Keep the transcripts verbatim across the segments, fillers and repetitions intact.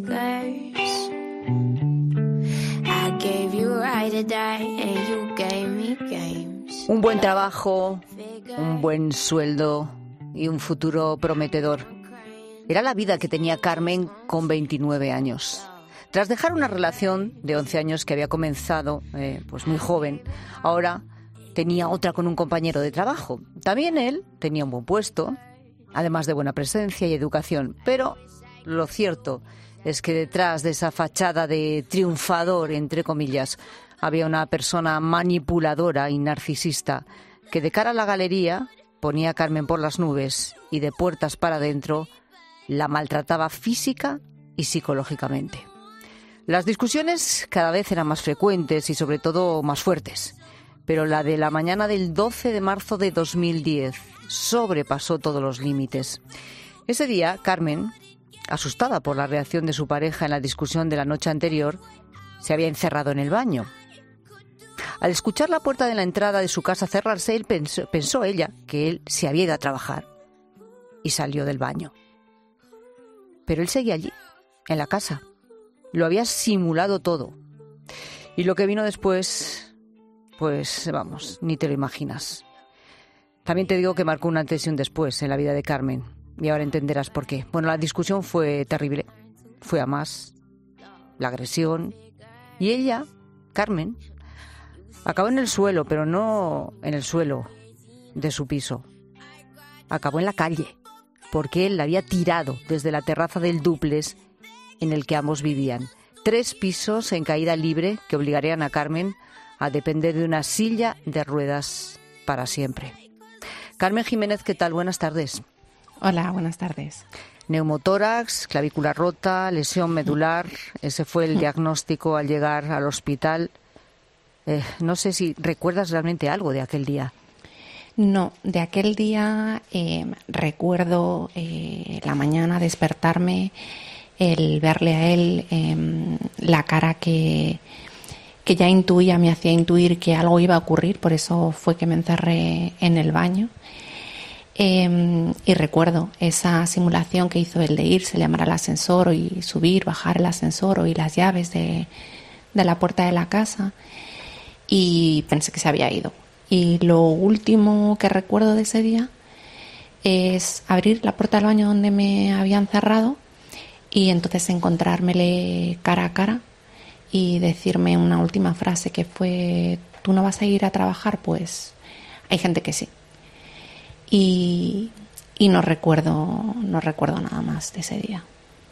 universe. I gave you right to die and you gave me games. Un buen trabajo, un buen sueldo y un futuro prometedor. Era la vida que tenía Carmen con veintinueve años. Tras dejar una relación de once años que había comenzado eh, pues muy joven, ahora tenía otra con un compañero de trabajo. También él tenía un buen puesto, además de buena presencia y educación. Pero lo cierto es que detrás de esa fachada de triunfador, entre comillas, había una persona manipuladora y narcisista que de cara a la galería ponía a Carmen por las nubes y de puertas para adentro la maltrataba física y psicológicamente. Las discusiones cada vez eran más frecuentes y sobre todo más fuertes, pero la de la mañana del doce de marzo de dos mil diez sobrepasó todos los límites. Ese día, Carmen, asustada por la reacción de su pareja en la discusión de la noche anterior, se había encerrado en el baño. Al escuchar la puerta de la entrada de su casa cerrarse, él pensó, pensó ella que él se había ido a trabajar y salió del baño. Pero él seguía allí, en la casa. Lo había simulado todo. Y lo que vino después, pues vamos, ni te lo imaginas. También te digo que marcó un antes y un después en la vida de Carmen. Y ahora entenderás por qué. Bueno, la discusión fue terrible. Fue a más. La agresión. Y ella, Carmen, acabó en el suelo, pero no en el suelo de su piso. Acabó en la calle, porque él la había tirado desde la terraza del dúplex en el que ambos vivían. Tres pisos en caída libre que obligarían a Carmen a depender de una silla de ruedas para siempre. Carmen Jiménez, ¿qué tal? Buenas tardes. Hola, buenas tardes. Neumotórax, clavícula rota, lesión medular. Ese fue el diagnóstico al llegar al hospital. Eh, no sé si recuerdas realmente algo de aquel día. No, de aquel día eh, recuerdo eh, la mañana despertarme, el verle a él, eh, la cara que, que ya intuía, me hacía intuir que algo iba a ocurrir, por eso fue que me encerré en el baño. Eh, y recuerdo esa simulación que hizo él de irse, llamar al ascensor y subir, bajar el ascensor y las llaves de, de la puerta de la casa, y pensé que se había ido. Y lo último que recuerdo de ese día es abrir la puerta del baño donde me habían cerrado y entonces encontrármele cara a cara y decirme una última frase que fue: ¿tú no vas a ir a trabajar? Pues hay gente que sí. Y, y no recuerdo, no recuerdo nada más de ese día.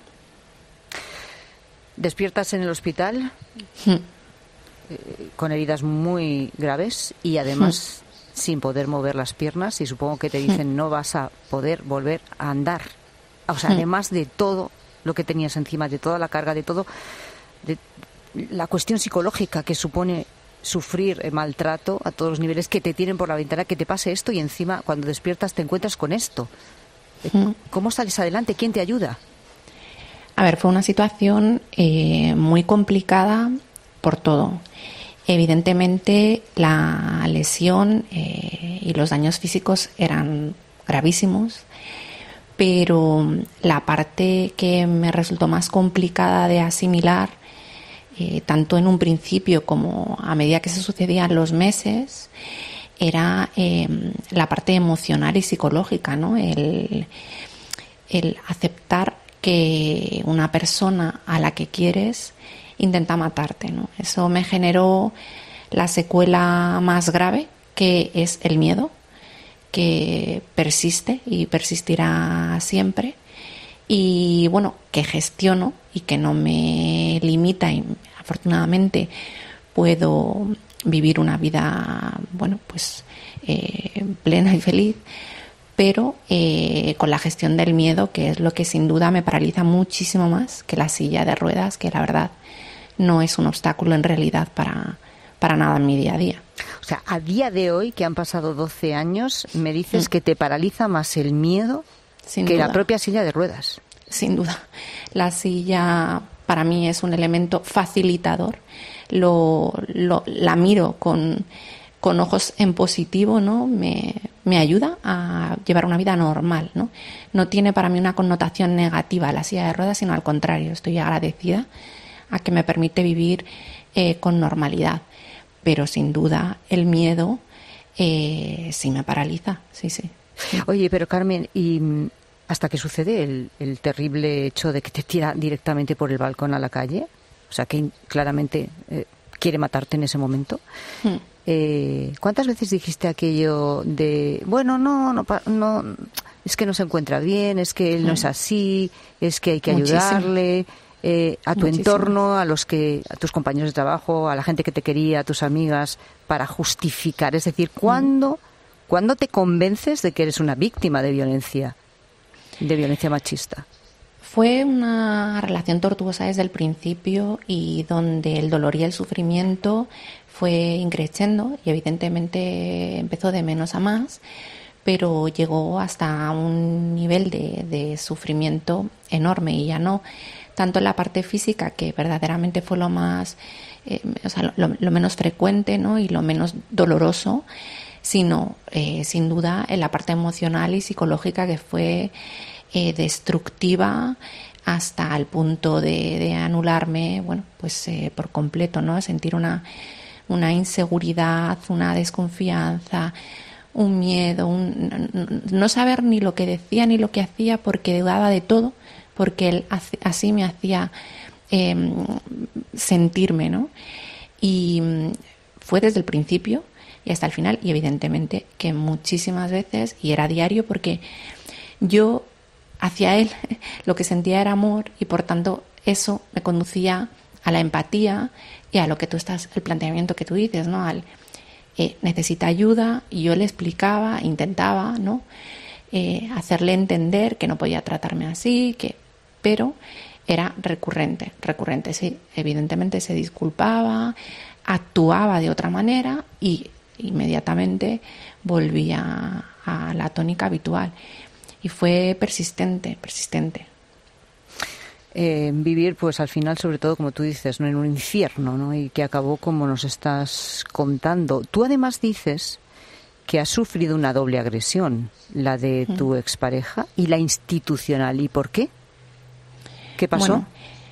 ¿Despiertas en el hospital? Mm. Eh, con heridas muy graves y además mm. sin poder mover las piernas, y supongo que te dicen mm. no vas a poder volver a andar. O sea, mm. además de todo lo que tenías encima, de toda la carga, de todo, de la cuestión psicológica que supone sufrir el maltrato a todos los niveles, que te tienen por la ventana, que te pase esto y encima cuando despiertas te encuentras con esto. Mm. ¿Cómo sales adelante? ¿Quién te ayuda? A ver, fue una situación eh, muy complicada por todo. Evidentemente la lesión eh, y los daños físicos eran gravísimos, pero la parte que me resultó más complicada de asimilar, eh, tanto en un principio como a medida que se sucedían los meses, era eh, la parte emocional y psicológica, ¿no? El, el aceptar que una persona a la que quieres intenta matarte, ¿no? Eso me generó la secuela más grave, que es el miedo, que persiste y persistirá siempre, y bueno, que gestiono y que no me limita, y afortunadamente puedo vivir una vida, bueno, pues eh, plena y feliz, pero eh, con la gestión del miedo, que es lo que sin duda me paraliza muchísimo más que la silla de ruedas, que la verdad no es un obstáculo en realidad para, para nada en mi día a día. O sea, a día de hoy, que han pasado doce años, me dices mm. que te paraliza más el miedo sin que duda. La propia silla de ruedas. Sin duda. La silla para mí es un elemento facilitador. Lo, lo, la miro con, con ojos en positivo, ¿no? Me, me ayuda a llevar una vida normal, ¿no? No tiene para mí una connotación negativa la silla de ruedas, sino al contrario, estoy agradecida a que me permite vivir eh, con normalidad. Pero sin duda el miedo eh, sí me paraliza, sí, sí. Oye, pero Carmen, ¿y hasta que sucede el, el terrible hecho de que te tira directamente por el balcón a la calle? O sea, que claramente eh, quiere matarte en ese momento. Hmm. Eh, ¿Cuántas veces dijiste aquello de, bueno, no, no, no, es que no se encuentra bien, es que él no es así, es que hay que Muchísimo. ayudarle, eh, a tu Muchísimo. entorno, a los que, a tus compañeros de trabajo, a la gente que te quería, a tus amigas, para justificar? Es decir, ¿cuándo, hmm. ¿cuándo te convences de que eres una víctima de violencia, de violencia machista? Fue una relación tortuosa desde el principio y donde el dolor y el sufrimiento fue increciendo y evidentemente empezó de menos a más, pero llegó hasta un nivel de, de sufrimiento enorme y ya no tanto en la parte física, que verdaderamente fue lo más, eh, o sea, lo, lo menos frecuente, ¿no? Y lo menos doloroso, sino eh, sin duda en la parte emocional y psicológica, que fue eh, destructiva hasta el punto de, de anularme, bueno, pues eh, por completo, ¿no? Sentir una una inseguridad, una desconfianza, un miedo, un, no saber ni lo que decía ni lo que hacía, porque dudaba de todo, porque él así me hacía eh, sentirme, ¿no? Y fue desde el principio y hasta el final, y evidentemente que muchísimas veces, y era diario, porque yo hacia él lo que sentía era amor y por tanto eso me conducía a la empatía y a lo que tú estás, el planteamiento que tú dices, ¿no? Al eh, necesita ayuda, y yo le explicaba, intentaba, ¿no? Eh, hacerle entender que no podía tratarme así, que, pero era recurrente, recurrente, sí, evidentemente se disculpaba, actuaba de otra manera y inmediatamente volvía a la tónica habitual. Y fue persistente, persistente. Eh, vivir, pues al final, sobre todo, como tú dices, ¿no? En un infierno, ¿no? Y que acabó como nos estás contando. Tú además dices que has sufrido una doble agresión, la de tu expareja y la institucional. ¿Y por qué? ¿Qué pasó? Bueno,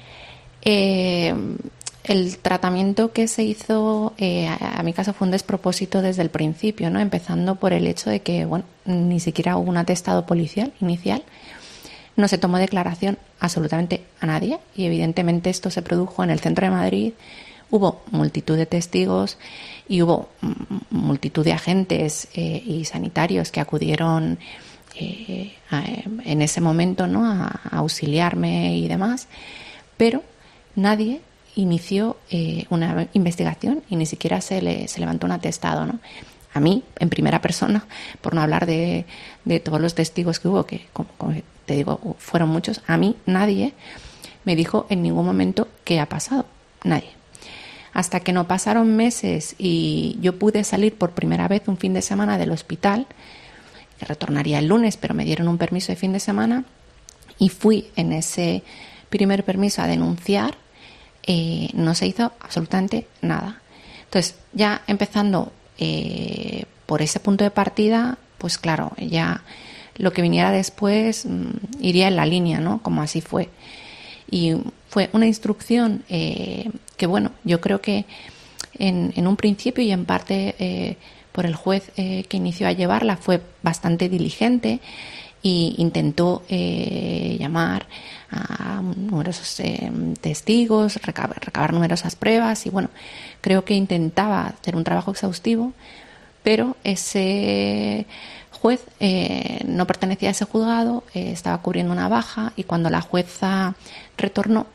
eh, el tratamiento que se hizo, eh, a, a mi caso, fue un despropósito desde el principio, ¿no? Empezando por el hecho de que, bueno, ni siquiera hubo un atestado policial inicial. No se tomó declaración absolutamente a nadie y evidentemente esto se produjo en el centro de Madrid. Hubo multitud de testigos y hubo multitud de agentes eh, y sanitarios que acudieron eh, a, en ese momento, ¿no? a, a auxiliarme y demás, pero nadie inició eh, una investigación y ni siquiera se, le, se levantó un atestado, ¿no? A mí, en primera persona, por no hablar de, de todos los testigos que hubo, que como, como te digo, fueron muchos, a mí nadie me dijo en ningún momento qué ha pasado, nadie. Hasta que no pasaron meses y yo pude salir por primera vez un fin de semana del hospital, que retornaría el lunes, pero me dieron un permiso de fin de semana y fui en ese primer permiso a denunciar, eh, no se hizo absolutamente nada. Entonces, ya empezando eh, por ese punto de partida, pues claro, ya lo que viniera después mmm, iría en la línea, ¿no? Como así fue. Y fue una instrucción eh, que, bueno, yo creo que en, en un principio y en parte eh, por el juez eh, que inició a llevarla fue bastante diligente e intentó eh, llamar a numerosos eh, testigos, recabar, recabar numerosas pruebas y, bueno, creo que intentaba hacer un trabajo exhaustivo, pero ese juez eh, no pertenecía a ese juzgado, eh, estaba cubriendo una baja y cuando la jueza retornó,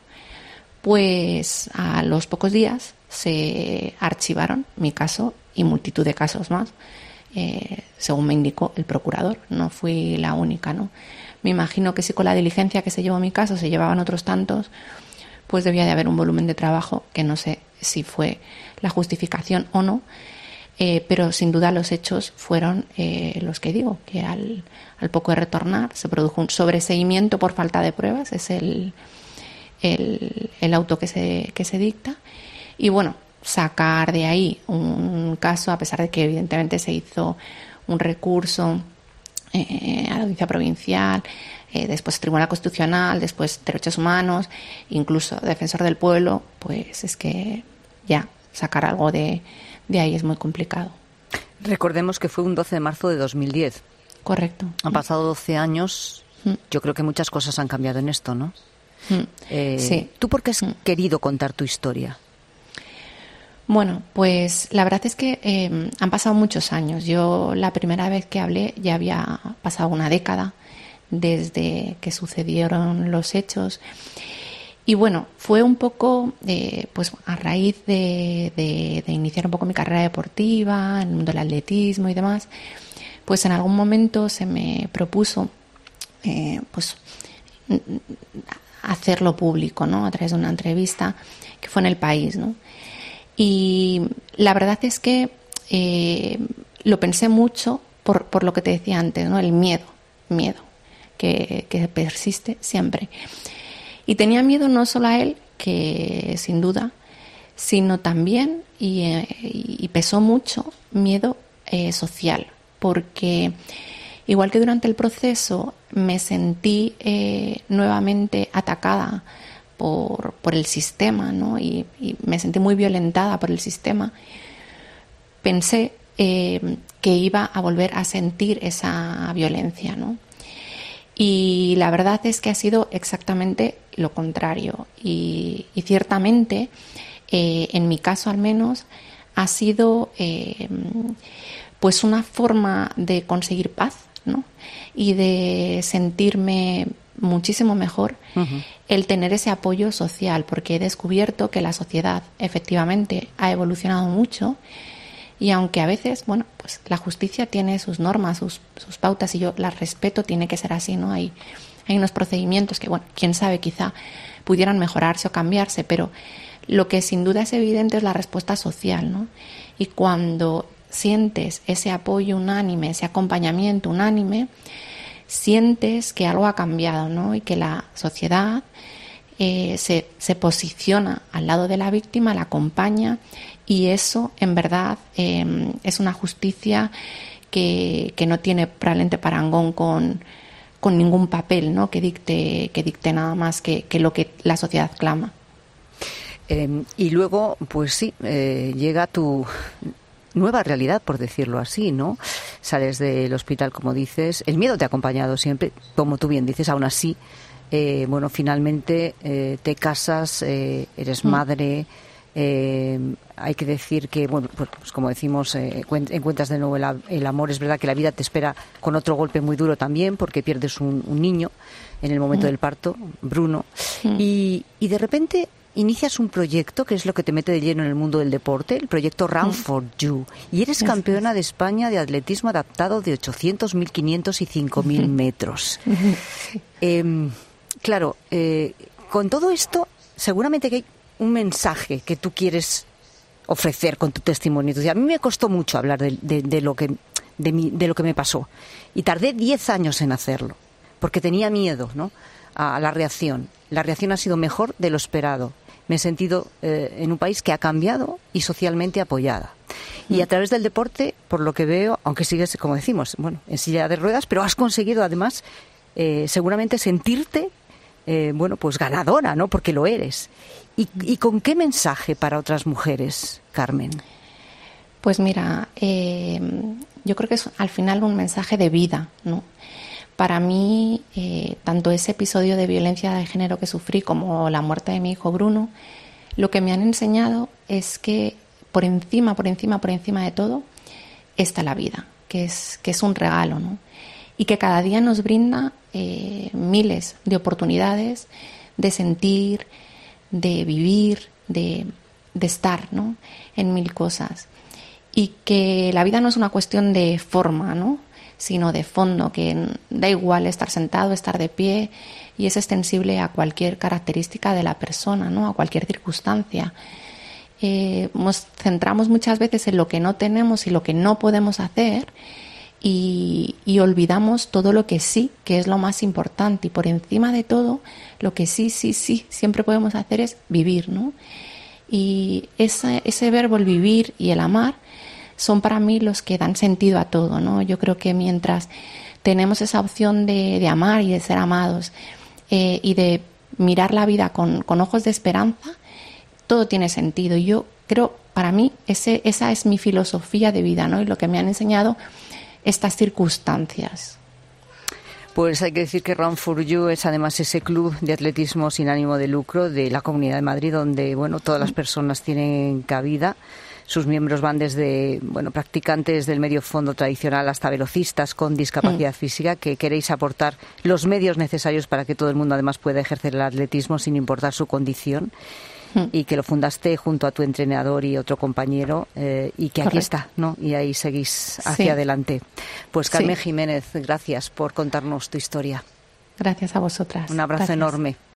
pues a los pocos días se archivaron mi caso y multitud de casos más, eh, según me indicó el procurador. No fui la única, ¿no? Me imagino que si con la diligencia que se llevó mi caso se llevaban otros tantos, pues debía de haber un volumen de trabajo que no sé si fue la justificación o no. Eh, pero sin duda los hechos fueron eh, los que digo, que al, al poco de retornar se produjo un sobreseimiento por falta de pruebas, es el, el, el auto que se, que se dicta, y bueno, sacar de ahí un caso, a pesar de que evidentemente se hizo un recurso eh, a la audiencia provincial, eh, después Tribunal Constitucional, después Derechos Humanos, incluso Defensor del Pueblo, pues es que ya sacar algo de, de ahí es muy complicado. Recordemos que fue un doce de marzo de dos mil diez. Correcto. Han pasado doce años. Mm. Yo creo que muchas cosas han cambiado en esto, ¿no? Mm. Eh, sí. ¿Tú por qué has mm. querido contar tu historia? Bueno, pues la verdad es que eh, han pasado muchos años. Yo la primera vez que hablé ya había pasado una década desde que sucedieron los hechos. Y bueno, fue un poco eh, pues a raíz de, de, de iniciar un poco mi carrera deportiva, en el mundo del atletismo y demás, pues en algún momento se me propuso eh, pues hacerlo público, ¿no? A través de una entrevista que fue en El País, ¿no? Y la verdad es que eh, lo pensé mucho por, por lo que te decía antes, ¿no? El miedo, miedo que, que persiste siempre. Y tenía miedo no solo a él, que sin duda, sino también, y, eh, y pesó mucho, miedo eh, social, porque igual que durante el proceso me sentí eh, nuevamente atacada por, por el sistema, ¿no? Y, y me sentí muy violentada por el sistema, pensé eh, que iba a volver a sentir esa violencia, ¿no? Y la verdad es que ha sido exactamente lo contrario. Y, y ciertamente, eh, en mi caso al menos, ha sido eh, pues una forma de conseguir paz, ¿no? Y de sentirme muchísimo mejor, uh-huh. el tener ese apoyo social, porque he descubierto que la sociedad efectivamente ha evolucionado mucho. Y aunque a veces, bueno, pues la justicia tiene sus normas, sus, sus pautas, y yo las respeto, tiene que ser así, ¿no? Hay, hay unos procedimientos que, bueno, quién sabe, quizá pudieran mejorarse o cambiarse, pero lo que sin duda es evidente es la respuesta social, ¿no? Y cuando sientes ese apoyo unánime, ese acompañamiento unánime, sientes que algo ha cambiado, ¿no? Y que la sociedad eh, se, se posiciona al lado de la víctima, la acompaña. Y eso, en verdad, eh, es una justicia que, que no tiene probablemente parangón con, con ningún papel, ¿no? que dicte que dicte nada más que, que lo que la sociedad clama. Eh, y luego, pues sí, eh, llega tu nueva realidad, por decirlo así, ¿no? Sales del hospital, como dices, el miedo te ha acompañado siempre, como tú bien dices, aún así, eh, bueno, finalmente eh, te casas, eh, eres madre. Eh, hay que decir que, bueno, pues como decimos, eh, encuentras de nuevo el, el amor. Es verdad que la vida te espera con otro golpe muy duro también, porque pierdes un, un niño en el momento mm. del parto, Bruno, mm. y, y de repente inicias un proyecto que es lo que te mete de lleno en el mundo del deporte, el proyecto Run mm. for You, y eres campeona de España de atletismo adaptado de ochocientos, mil quinientos y cinco mil metros. eh, claro, eh, con todo esto, seguramente que hay un mensaje que tú quieres ofrecer con tu testimonio. Entonces, a mí me costó mucho hablar de, de, de, lo que, de, mi, de lo que me pasó. Y tardé diez años en hacerlo, porque tenía miedo, ¿no? a, a la reacción. La reacción ha sido mejor de lo esperado. Me he sentido eh, en un país que ha cambiado y socialmente apoyada. Mm. Y a través del deporte, por lo que veo, aunque sigues, como decimos, bueno, en silla de ruedas, pero has conseguido además eh, seguramente sentirte eh, bueno, pues ganadora, ¿no? Porque lo eres. ¿Y, y con qué mensaje para otras mujeres, Carmen? Pues mira, eh, yo creo que es al final un mensaje de vida, ¿no? Para mí, eh, tanto ese episodio de violencia de género que sufrí como la muerte de mi hijo Bruno, lo que me han enseñado es que por encima, por encima, por encima de todo, está la vida, que es, que es un regalo, ¿no? Y que cada día nos brinda eh, miles de oportunidades de sentir, de vivir, de, de estar, ¿no? En mil cosas. Y que la vida no es una cuestión de forma, ¿no? Sino de fondo, que da igual estar sentado, estar de pie, y es extensible a cualquier característica de la persona, ¿no? A cualquier circunstancia. Eh, nos centramos muchas veces en lo que no tenemos y lo que no podemos hacer, y, y olvidamos todo lo que sí, que es lo más importante. Y por encima de todo, lo que sí, sí, sí, siempre podemos hacer es vivir, ¿no? Y ese, ese verbo, el vivir y el amar, son para mí los que dan sentido a todo, ¿no? Yo creo que mientras tenemos esa opción de, de amar y de ser amados eh, y de mirar la vida con, con ojos de esperanza, todo tiene sentido. Y yo creo, para mí, ese, esa es mi filosofía de vida, ¿no? Y lo que me han enseñado estas circunstancias. Pues hay que decir que Run for You es además ese club de atletismo sin ánimo de lucro de la Comunidad de Madrid, donde bueno todas las personas tienen cabida. Sus miembros van desde bueno practicantes del medio fondo tradicional hasta velocistas con discapacidad mm. física, que queréis aportar los medios necesarios para que todo el mundo además pueda ejercer el atletismo sin importar su condición. Y que lo fundaste junto a tu entrenador y otro compañero eh, y que Correcto. Aquí está, ¿no? Y ahí seguís hacia sí. adelante. Pues Carmen sí. Jiménez, gracias por contarnos tu historia. Gracias a vosotras. Un abrazo gracias. enorme.